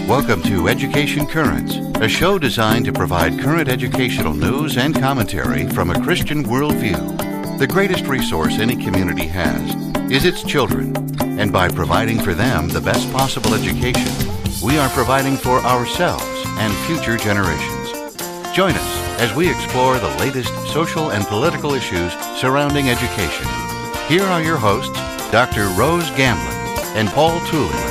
Welcome to Education Currents, a show designed to provide current educational news and commentary from a Christian worldview. The greatest resource any community has is its children, and by providing for them the best possible education, we are providing for ourselves and future generations. Join us as we explore the latest social and political issues surrounding education. Here are your hosts, Dr. Rose Gamblin and Paul Tulin.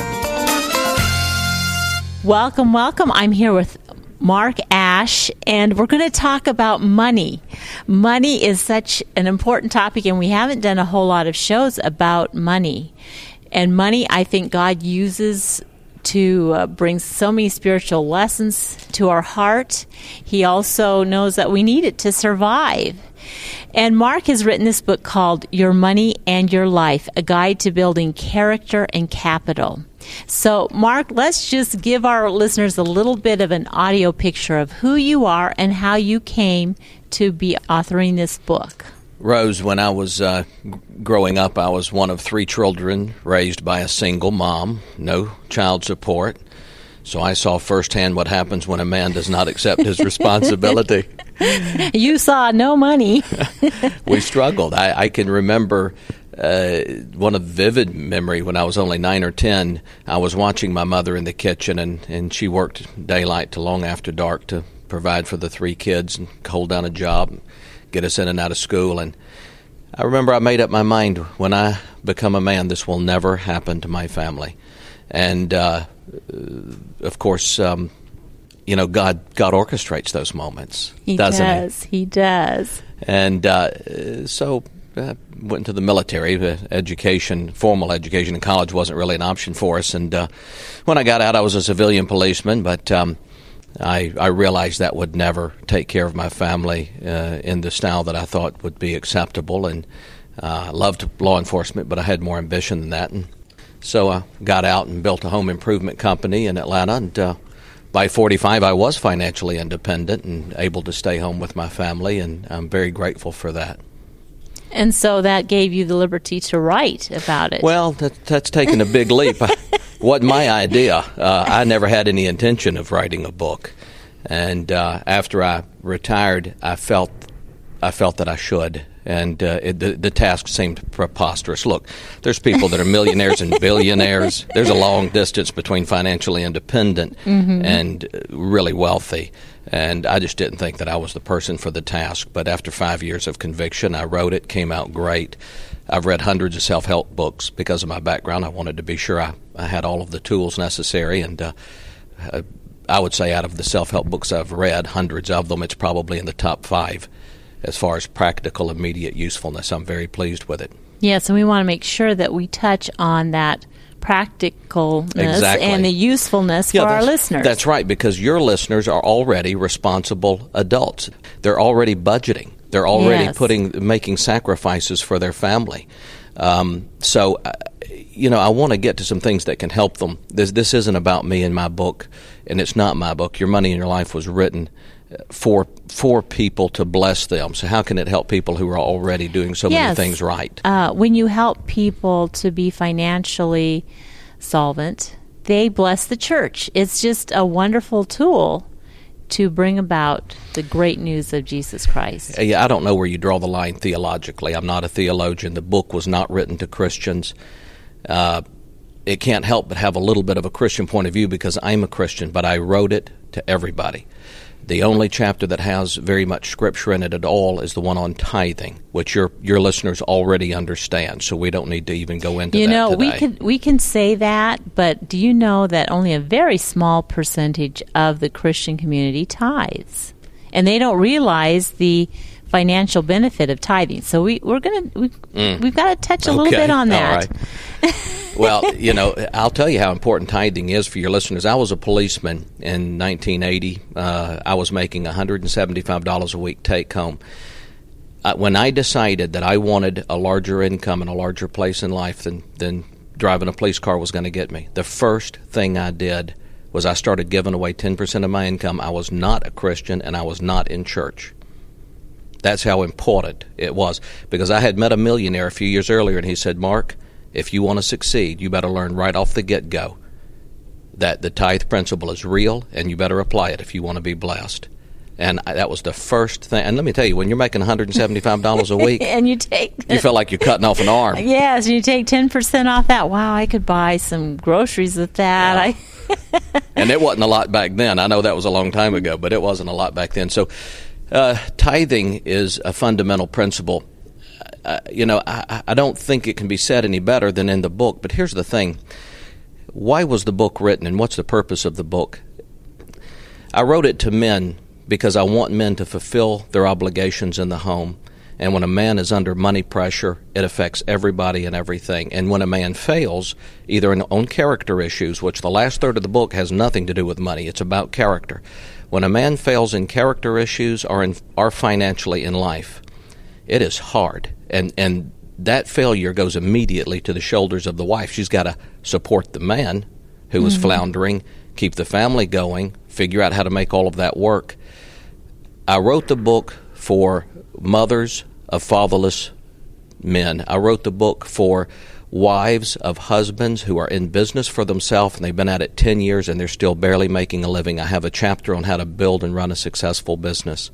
Welcome, welcome. I'm here with Mark Ash, and we're going to talk about money. Money is such an important topic, and we haven't done a whole lot of shows about money. And money, I think God uses to bring so many spiritual lessons to our heart. He also knows that we need it to survive. And Mark has written this book called Your Money and Your Life, a guide to building character and capital. So, Mark, let's just give our listeners a little bit of an audio picture of who you are and how you came to be authoring this book. Rose, when I was growing up, I was one of 3 children raised by a single mom, no child support. So I saw firsthand what happens when a man does not accept his responsibility. You saw no money. We struggled. I can remember one of vivid memory when I was only 9 or 10. I was watching my mother in the kitchen, and she worked daylight to long after dark to provide for the 3 kids and hold down a job, get us in and out of school. And I remember I made up my mind, when I become a man, this will never happen to my family. And of course, God orchestrates those moments, doesn't he? He does. And so I went to the military. Formal education in college wasn't really an option for us. And when I got out, I was a civilian policeman, but I realized that would never take care of my family in the style that I thought would be acceptable. And I loved law enforcement, but I had more ambition than that. And so I got out and built a home improvement company in Atlanta. And by 45, I was financially independent and able to stay home with my family, and I'm very grateful for that. And so that gave you the liberty to write about it. Well, that's taken a big leap. Wasn't my idea. I never had any intention of writing a book. And after I retired, I felt that I should. And the task seemed preposterous. Look, there's people that are millionaires and billionaires. There's a long distance between financially independent and really wealthy. And I just didn't think that I was the person for the task. But after 5 years of conviction, I wrote it, came out great. I've read hundreds of self-help books because of my background. I wanted to be sure I had all of the tools necessary. And I would say out of the self-help books I've read, hundreds of them, it's probably in the top 5. As far as practical, immediate usefulness, I'm very pleased with it. Yes, and we want to make sure that we touch on that practicalness and the usefulness for our listeners. That's right, because your listeners are already responsible adults. They're already budgeting. They're already making sacrifices for their family. So I want to get to some things that can help them. This isn't about me and my book, and it's not my book. Your Money and Your Life was written for people to bless them. So how can it help people who are already doing so many things right? When you help people to be financially solvent, they bless the church. It's just a wonderful tool to bring about the great news of Jesus Christ. Yeah, I don't know where you draw the line theologically. I'm not a theologian. The book was not written to Christians. It can't help but have a little bit of a Christian point of view because I'm a Christian, but I wrote it to everybody. The only chapter that has very much Scripture in it at all is the one on tithing, which your listeners already understand, so we don't need to even go into that today. We can say that, but do you know that only a very small percentage of the Christian community tithes? And they don't realize the financial benefit of tithing. So we've got to touch a little bit on that. All right. Well, I'll tell you how important tithing is for your listeners. I was a policeman in 1980. I was making $175 a week take home. When I decided that I wanted a larger income and a larger place in life than driving a police car was going to get me, the first thing I did was I started giving away 10% of my income. I was not a Christian, and I was not in church. That's how important it was, because I had met a millionaire a few years earlier, and he said, Mark, if you want to succeed, you better learn right off the get-go that the tithe principle is real, and you better apply it if you want to be blessed. And that was the first thing. And let me tell you, when you're making $175 a week, and you feel like you're cutting off an arm. Yes, you take 10% off that. Wow, I could buy some groceries with that. Yeah. And it wasn't a lot back then. I know that was a long time ago, but it wasn't a lot back then. So tithing is a fundamental principle. I don't think it can be said any better than in the book. But here's the thing. Why was the book written, and what's the purpose of the book? I wrote it to men because I want men to fulfill their obligations in the home. And when a man is under money pressure, it affects everybody and everything. And when a man fails, either on character issues, which the last third of the book has nothing to do with money, it's about character. When a man fails in character issues or financially in life, it is hard. And that failure goes immediately to the shoulders of the wife. She's got to support the man who is floundering, keep the family going, figure out how to make all of that work. I wrote the book for mothers of fatherless men. I wrote the book for wives of husbands who are in business for themselves, and they've been at it 10 years and they're still barely making a living. I have a chapter on how to build and run a successful business.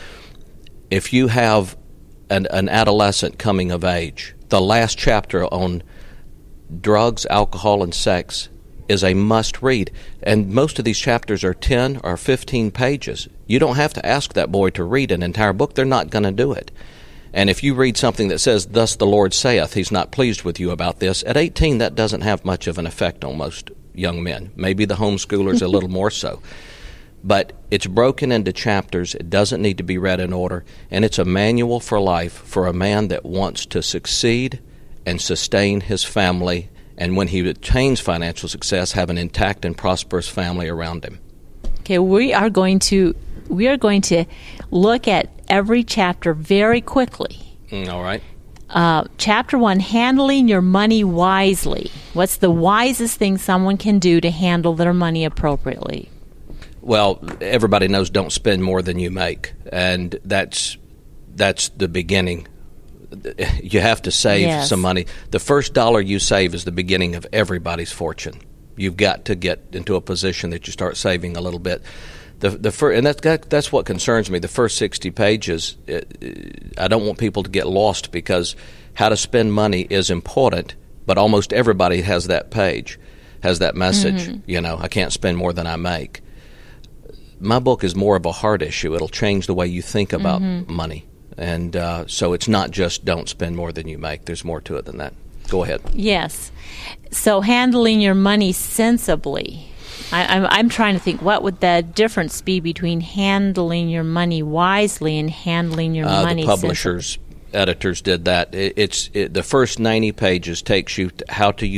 If you have an adolescent coming of age, the last chapter on drugs, alcohol, and sex is a must-read. And most of these chapters are 10 or 15 pages. You don't have to ask that boy to read an entire book. They're not going to do it. And if you read something that says, "Thus the Lord saith," he's not pleased with you about this, at 18 that doesn't have much of an effect on most young men. Maybe the homeschoolers a little more so. But it's broken into chapters. It doesn't need to be read in order. And it's a manual for life for a man that wants to succeed and sustain his family, and when he attains financial success, have an intact and prosperous family around him. Okay, we are going to look at every chapter very quickly. All right. Chapter 1, handling your money wisely. What's the wisest thing someone can do to handle their money appropriately? Well, everybody knows don't spend more than you make, and that's the beginning. You have to save some money. The first dollar you save is the beginning of everybody's fortune. You've got to get into a position that you start saving a little bit. And that's what concerns me. The first 60 pages, I don't want people to get lost, because how to spend money is important, but almost everybody has that page, has that message. Mm-hmm. I can't spend more than I make. My book is more of a heart issue. It'll change the way you think about money. And so it's not just don't spend more than you make. There's more to it than that. Go ahead. Yes. So handling your money sensibly. I'm trying to think, what would the difference be between handling your money wisely and handling your money the publishers, editors did that. The first 90 pages takes you to how do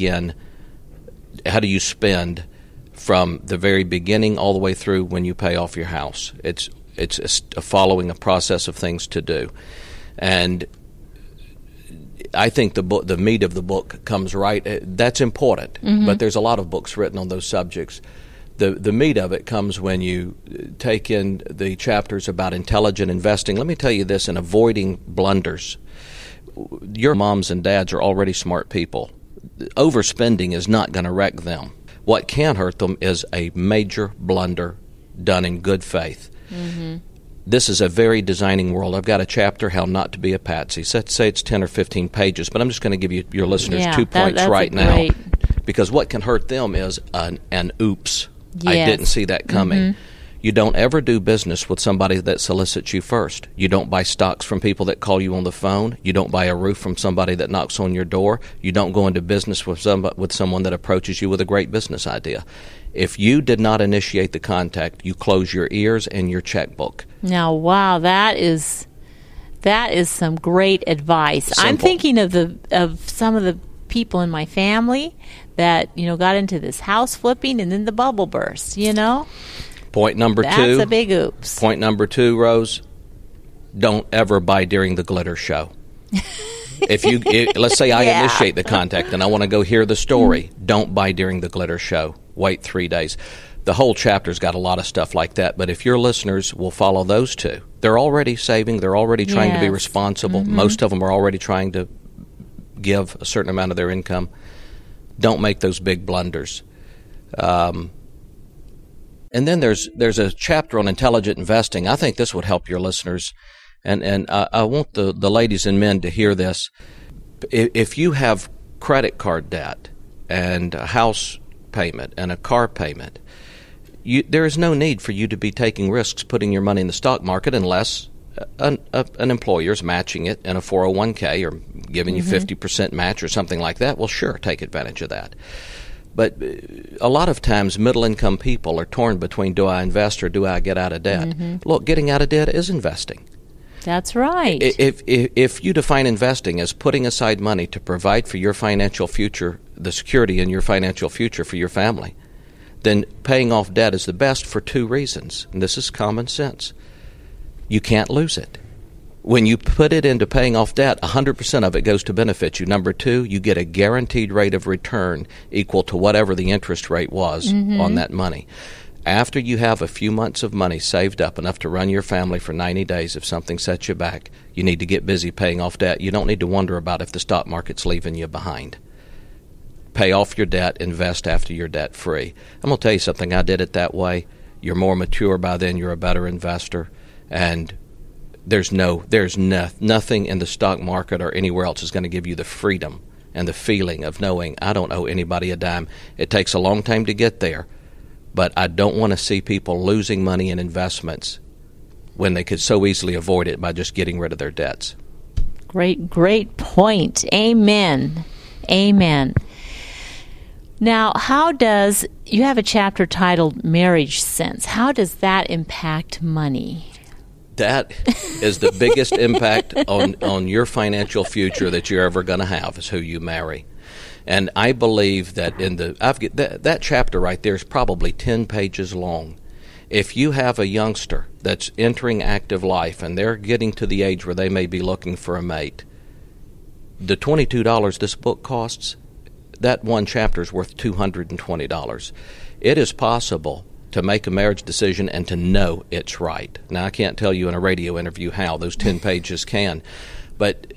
you spend from the very beginning all the way through when you pay off your house. It's following a process of things to do. And I think the meat of the book comes right. That's important, but there's a lot of books written on those subjects. The meat of it comes when you take in the chapters about intelligent investing. Let me tell you this, in avoiding blunders. Your moms and dads are already smart people. Overspending is not going to wreck them. What can hurt them is a major blunder done in good faith. Mm-hmm. This is a very designing world. I've got a chapter, How Not to Be a Patsy. So say it's 10 or 15 pages, but I'm just going to give your listeners 2 points right now. Because what can hurt them is an oops. Yes. I didn't see that coming. Mm-hmm. You don't ever do business with somebody that solicits you first. You don't buy stocks from people that call you on the phone. You don't buy a roof from somebody that knocks on your door. You don't go into business with someone that approaches you with a great business idea. If you did not initiate the contact, you close your ears and your checkbook. Now, wow, that is some great advice. Simple. I'm thinking of some of the people in my family that got into this house flipping, and then the bubble burst. Point number 2. That's a big oops. Point number 2, Rose. Don't ever buy during the glitter show. Let's say I initiate the contact and I want to go hear the story. Don't buy during the glitter show. Wait 3 days. The whole chapter's got a lot of stuff like that, but if your listeners will follow those 2, they're already saving, they're already trying to be responsible. Mm-hmm. Most of them are already trying to give a certain amount of their income. Don't make those big blunders. And then there's a chapter on intelligent investing. I think this would help your listeners, and I want the ladies and men to hear this. If you have credit card debt and a house payment and a car payment, there is no need for you to be taking risks putting your money in the stock market unless an employer is matching it in a 401k or giving you 50% match or something like that. Well, sure, take advantage of that. But a lot of times middle-income people are torn between, do I invest or do I get out of debt? Look, getting out of debt is investing. That's right. If you define investing as putting aside money to provide for your financial future, the security in your financial future for your family, then paying off debt is the best for two reasons. And this is common sense. You can't lose it. When you put it into paying off debt, 100% of it goes to benefit you. Number two, you get a guaranteed rate of return equal to whatever the interest rate was on that money. After you have a few months of money saved up, enough to run your family for 90 days if something sets you back, you need to get busy paying off debt. You don't need to wonder about if the stock market's leaving you behind. Pay off your debt, invest after you're debt free. I'm going to tell you something. I did it that way. You're more mature by then. You're a better investor. And there's nothing in the stock market or anywhere else is going to give you the freedom and the feeling of knowing I don't owe anybody a dime. It takes a long time to get there, but I don't want to see people losing money in investments when they could so easily avoid it by just getting rid of their debts. Great point. Amen. Now, you have a chapter titled Marriage Sense. How does that impact money? That is the biggest impact on your financial future that you're ever going to have, is who you marry. And I believe that that chapter right there is probably 10 pages long. If you have a youngster that's entering active life and they're getting to the age where they may be looking for a mate, the $22 this book costs, that one chapter is worth $220. It is possible to make a marriage decision and to know it's right. Now, I can't tell you in a radio interview how. Those 10 pages can. But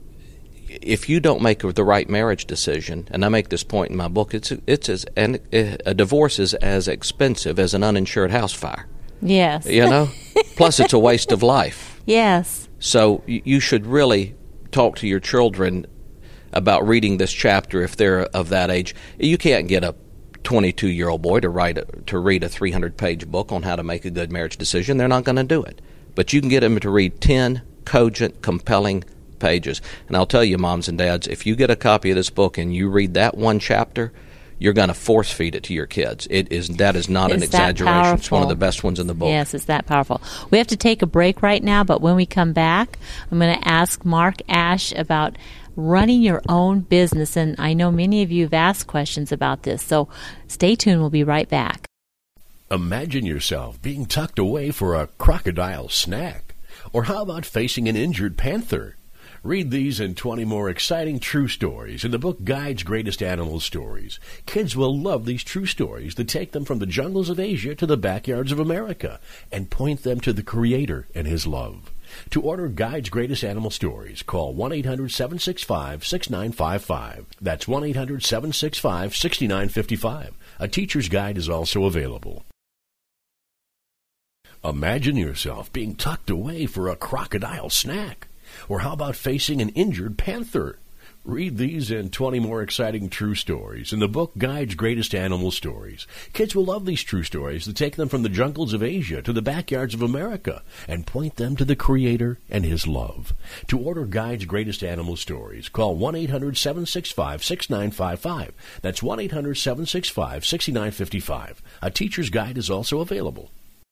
if you don't make the right marriage decision, and I make this point in my book, a divorce is as expensive as an uninsured house fire. Yes. Plus it's a waste of life. Yes. So you should really talk to your children about reading this chapter if they're of that age. You can't get a 22-year-old boy to read a 300-page book on how to make a good marriage decision. They're not going to do it. But you can get them to read 10 cogent, compelling pages. And I'll tell you, moms and dads, if you get a copy of this book and you read that one chapter, you're going to force feed it to your kids. That is not an exaggeration. It's one of the best ones in the book. Yes, it's that powerful. We have to take a break right now, but when we come back, I'm going to ask Mark Ash about running your own business, and I know many of you have asked questions about this, so stay tuned. We'll be right back. Imagine yourself being tucked away for a crocodile snack. Or how about facing an injured panther? Read these and 20 more exciting true stories in the book Guide's Greatest Animal Stories. Kids will love these true stories that take them from the jungles of Asia to the backyards of America and point them to the Creator and His love. To order Guide's Greatest Animal Stories, call 1-800-765-6955. That's 1-800-765-6955. A teacher's guide is also available. Imagine yourself being tucked away for a crocodile snack. Or how about facing an injured panther? Read these and 20 more exciting true stories in the book Guide's Greatest Animal Stories. Kids will love these true stories that take them from the jungles of Asia to the backyards of America and point them to the Creator and His love. To order Guide's Greatest Animal Stories, call 1-800-765-6955. That's 1-800-765-6955. A teacher's guide is also available.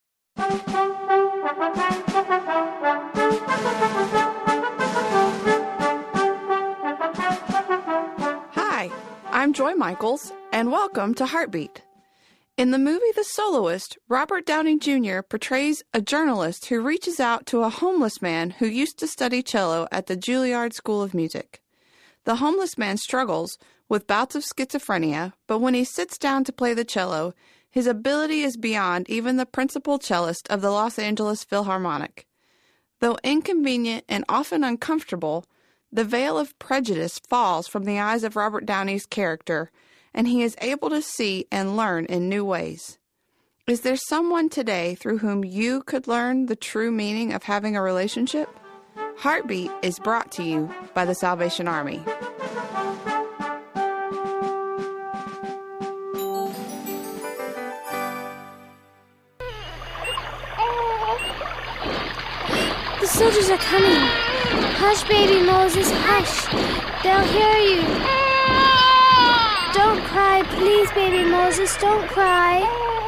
I'm Joy Michaels, and welcome to Heartbeat. In the movie The Soloist, Robert Downey Jr. portrays a journalist who reaches out to a homeless man who used to study cello at the Juilliard School of Music. The homeless man struggles with bouts of schizophrenia, but when he sits down to play the cello, his ability is beyond even the principal cellist of the Los Angeles Philharmonic. Though inconvenient and often uncomfortable, the veil of prejudice falls from the eyes of Robert Downey's character, and he is able to see and learn in new ways. Is there someone today through whom you could learn the true meaning of having a relationship? Heartbeat is brought to you by the Salvation Army. The soldiers are coming. Hush, baby Moses, hush. They'll hear you. Don't cry, please, baby Moses, don't cry.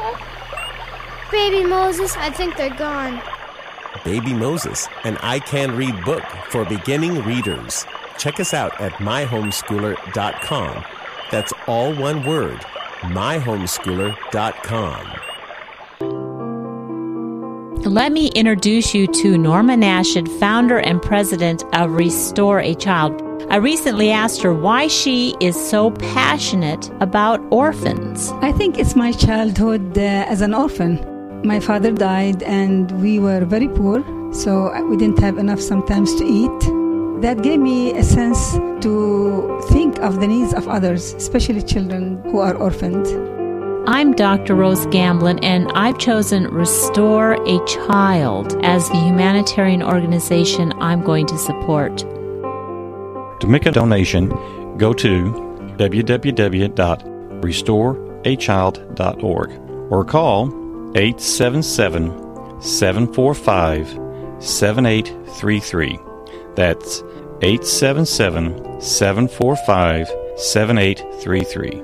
Baby Moses, I think they're gone. Baby Moses, an I Can Read book for beginning readers. Check us out at myhomeschooler.com. That's all one word, myhomeschooler.com. Let me introduce you to Norma Nashid, founder and president of Restore a Child. I recently asked her why she is so passionate about orphans. I think it's my childhood as an orphan. My father died and we were very poor, so we didn't have enough sometimes to eat. That gave me a sense to think of the needs of others, especially children who are orphaned. I'm Dr. Rose Gamblin, and I've chosen Restore a Child as the humanitarian organization I'm going to support. To make a donation, go to www.restoreachild.org or call 877-745-7833. That's 877-745-7833.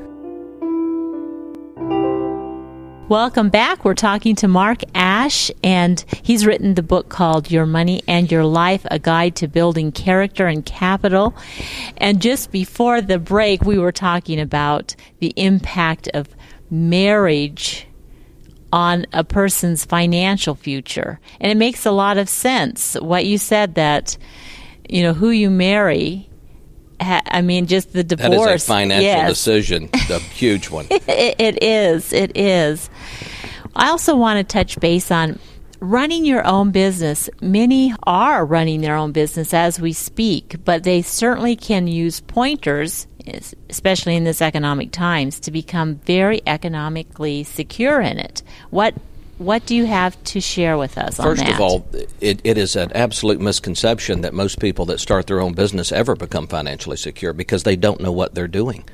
Welcome back. We're talking to Mark Ash, and he's written the book called Your Money and Your Life, A Guide to Building Character and Capital. And just before the break, we were talking about the impact of marriage on a person's financial future. And it makes a lot of sense. What you said that, who you marry, just the divorce. That is a financial decision, a huge one. It is. I also want to touch base on running your own business. Many are running their own business as we speak, but they certainly can use pointers, especially in this economic times, to become very economically secure in it. What do you have to share with us on that? First of all, it is an absolute misconception that most people that start their own business ever become financially secure because they don't know what they're doing.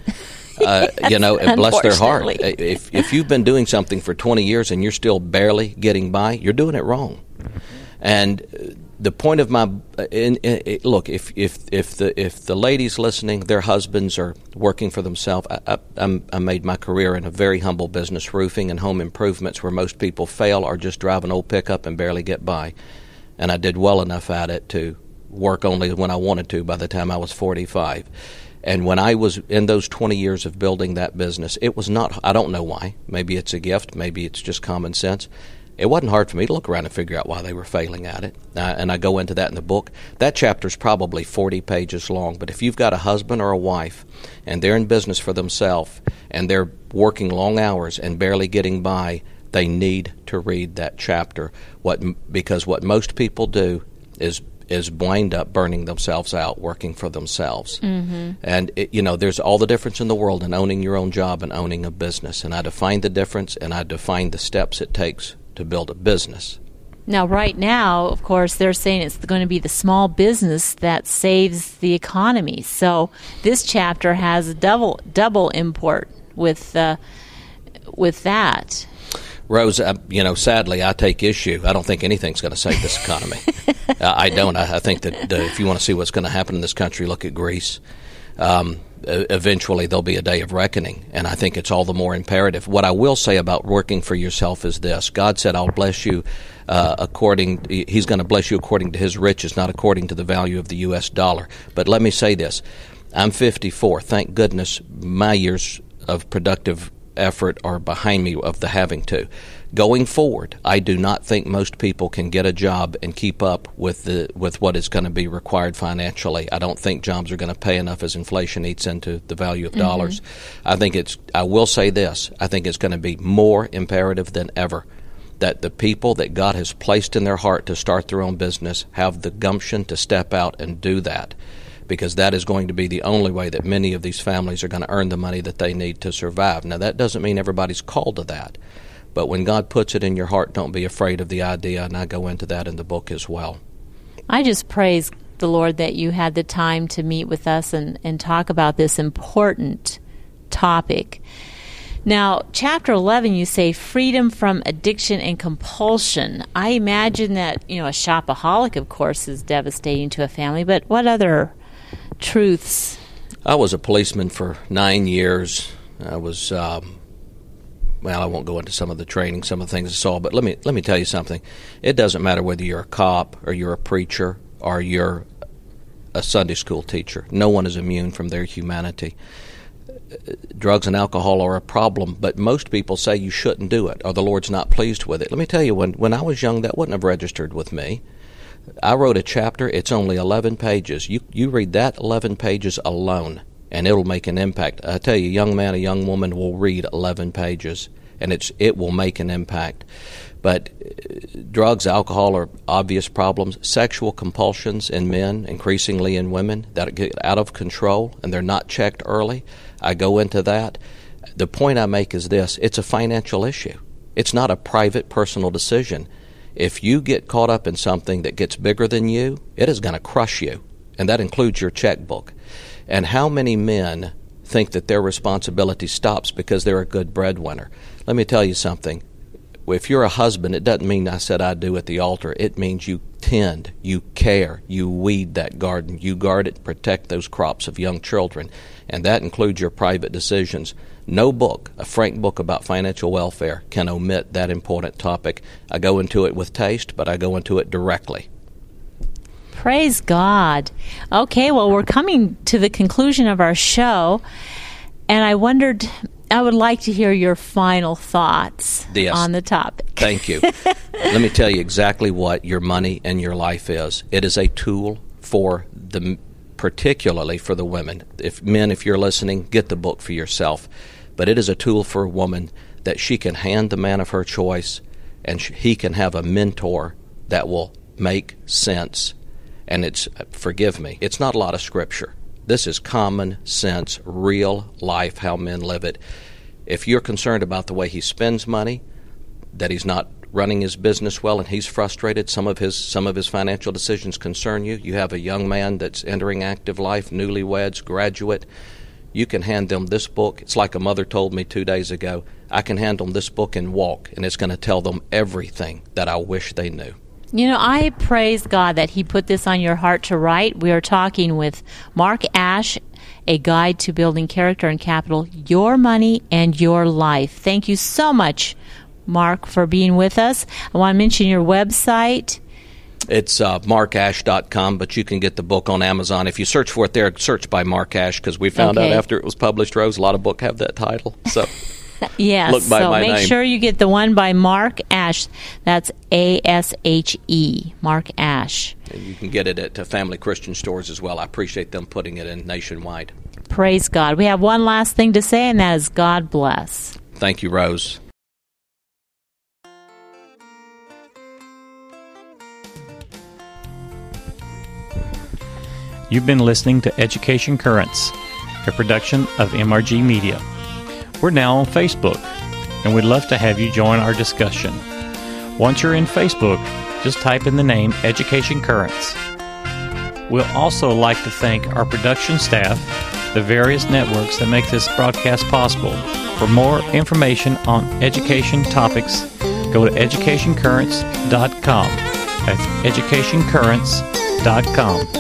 Bless their heart. If you've been doing something for 20 years and you're still barely getting by, you're doing it wrong. And the point of look, if the ladies listening, their husbands are working for themselves. I made my career in a very humble business, roofing and home improvements, where most people fail or just drive an old pickup and barely get by. And I did well enough at it to work only when I wanted to by the time I was 45. And when I was in those 20 years of building that business, it was not, I don't know why. Maybe it's a gift. Maybe it's just common sense. It wasn't hard for me to look around and figure out why they were failing at it. And I go into that in the book. That chapter's probably 40 pages long. But if you've got a husband or a wife and they're in business for themselves and they're working long hours and barely getting by, they need to read that chapter. Because what most people do is wind up burning themselves out working for themselves. Mm-hmm. And, there's all the difference in the world in owning your own job and owning a business. And I define the difference, and I define the steps it takes to build a business. Now, right now, of course, they're saying it's going to be the small business that saves the economy. So this chapter has double import with that. Rose, sadly, I take issue. I don't think anything's going to save this economy. I don't. I think that if you want to see what's going to happen in this country, look at Greece. Eventually, there'll be a day of reckoning, and I think it's all the more imperative. What I will say about working for yourself is this. God said, I'll bless you He's going to bless you according to His riches, not according to the value of the U.S. dollar. But let me say this. I'm 54. Thank goodness my years of productive effort are behind me of the having to. Going forward, I do not think most people can get a job and keep up with what is going to be required financially. I don't think jobs are going to pay enough as inflation eats into the value of dollars. I will say this, I think it's going to be more imperative than ever that the people that God has placed in their heart to start their own business have the gumption to step out and do that. because that is going to be the only way that many of these families are going to earn the money that they need to survive. Now, that doesn't mean everybody's called to that, but when God puts it in your heart, don't be afraid of the idea, and I go into that in the book as well. I just praise the Lord that you had the time to meet with us and talk about this important topic. Now, chapter 11, you say freedom from addiction and compulsion. I imagine that, a shopaholic, of course, is devastating to a family, but what other truths? I was a policeman for 9 years. I was, I won't go into some of the training, some of the things I saw, but let me tell you something. It doesn't matter whether you're a cop or you're a preacher or you're a Sunday school teacher. No one is immune from their humanity. Drugs and alcohol are a problem, but most people say you shouldn't do it or the Lord's not pleased with it. Let me tell you, when I was young, that wouldn't have registered with me. I wrote a chapter. It's only 11 pages. You read that 11 pages alone, and it'll make an impact. I tell you, a young man, a young woman will read 11 pages, and it will make an impact. But drugs, alcohol are obvious problems. Sexual compulsions in men, increasingly in women, that get out of control, and they're not checked early. I go into that. The point I make is this. It's a financial issue. It's not a private, personal decision. If you get caught up in something that gets bigger than you, it is going to crush you, and that includes your checkbook. And how many men think that their responsibility stops because they're a good breadwinner? Let me tell you something. If you're a husband, it doesn't mean I said I do at the altar. It means you tend, you care, you weed that garden, you guard it, protect those crops of young children, and that includes your private decisions. No book, a frank book about financial welfare, can omit that important topic. I go into it with taste, but I go into it directly. Praise God. Okay, well, we're coming to the conclusion of our show, and I would like to hear your final thoughts on the topic. Thank you. Let me tell you exactly what your money and your life is. It is a tool particularly for the women. If you're listening, get the book for yourself. But it is a tool for a woman that she can hand the man of her choice, and he can have a mentor that will make sense. And forgive me, it's not a lot of scripture. This is common sense, real life, how men live it. If you're concerned about the way he spends money, that he's not running his business well and he's frustrated, some of his financial decisions concern you. You have a young man that's entering active life, newlyweds, graduate. You can hand them this book. It's like a mother told me 2 days ago. I can hand them this book and walk, and it's going to tell them everything that I wish they knew. I praise God that He put this on your heart to write. We are talking with Mark Ash, A Guide to Building Character and Capital, Your Money and Your Life. Thank you so much, Mark, for being with us. I want to mention your website. It's markash.com, but you can get the book on Amazon. If you search for it there, search by Mark Ash, because we found out after it was published, Rose, a lot of books have that title. So yes, look by my name. Make sure you get the one by Mark Ash. That's A-S-H-E, Mark Ash. And you can get it at Family Christian stores as well. I appreciate them putting it in nationwide. Praise God. We have one last thing to say, and that is God bless. Thank you, Rose. You've been listening to Education Currents, a production of MRG Media. We're now on Facebook, and we'd love to have you join our discussion. Once you're in Facebook, just type in the name Education Currents. We'll also like to thank our production staff, the various networks that make this broadcast possible. For more information on education topics, go to educationcurrents.com. That's educationcurrents.com.